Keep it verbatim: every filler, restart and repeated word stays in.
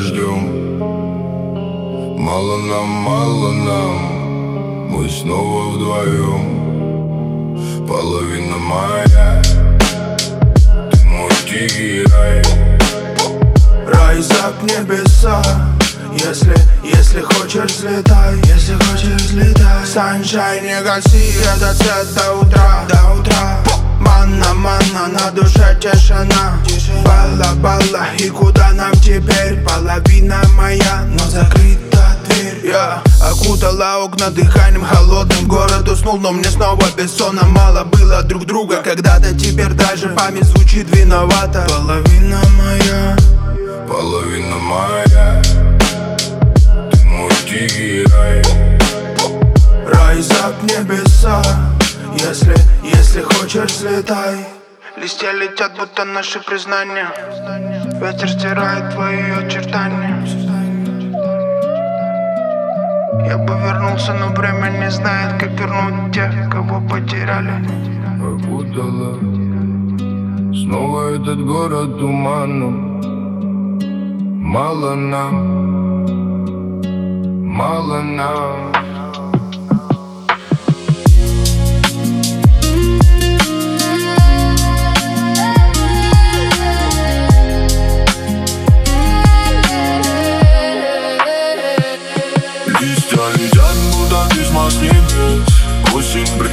ждем. Мало нам, мало нам, мы снова вдвоем. Половина моя, ты мой тихий рай. Рай за небеса. Если, если хочешь, взлетай. Если хочешь, взлетай. Саншайн, не гаси этот свет до утра. До утра. Манна, манна, на душе тишина. Балла, балла, и куда нам теперь? Половина моя, но закрыта дверь. Я окутала окна дыханием холодным. Город уснул, но мне снова бессонно. Мало было друг друга когда-то, теперь даже память звучит виновата. Половина моя, половина моя, ты мой тихий рай. Рай за небеса. Если, если хочешь, взлетай. Листья летят, будто наши признания. Ветер стирает твои очертания. Я бы вернулся, но время не знает, как вернуть тех, кого потеряли. Окутала снова этот город туманом. Мало нам, мало нам. Листья летят, будто письма с небес. Осень